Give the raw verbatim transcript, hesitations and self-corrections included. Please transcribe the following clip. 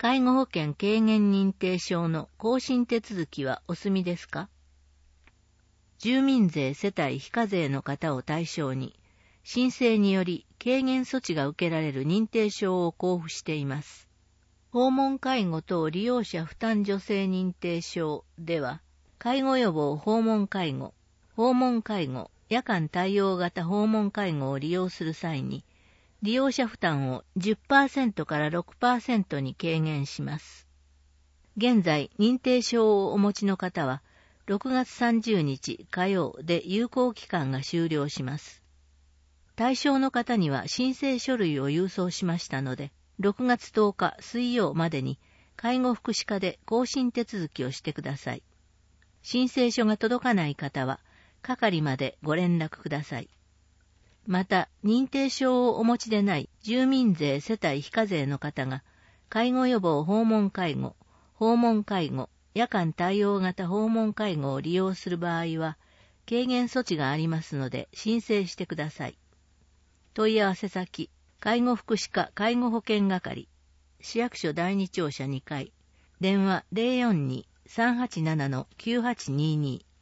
介護保険軽減認定証の更新手続きはお済みですか？住民税世帯非課税の方を対象に、申請により軽減措置が受けられる認定証を交付しています。訪問介護等利用者負担助成認定証では、介護予防訪問介護、訪問介護、夜間対応型訪問介護を利用する際に、利用者負担を じゅっパーセント から ろくパーセント に軽減します。現在、認定証をお持ちの方は、ろくがつさんじゅうにち火曜で有効期間が終了します。対象の方には申請書類を郵送しましたので、ろくがつとおか水曜までに介護福祉課で更新手続きをしてください。申請書が届かない方は、係までご連絡ください。また、認定証をお持ちでない住民税世帯非課税の方が、介護予防訪問介護、訪問介護、夜間対応型訪問介護を利用する場合は、軽減措置がありますので申請してください。問い合わせ先、介護福祉課介護保険係、市役所だいに庁舎にかい、電話 ゼロよんに さんはちなな きゅうはちにーにー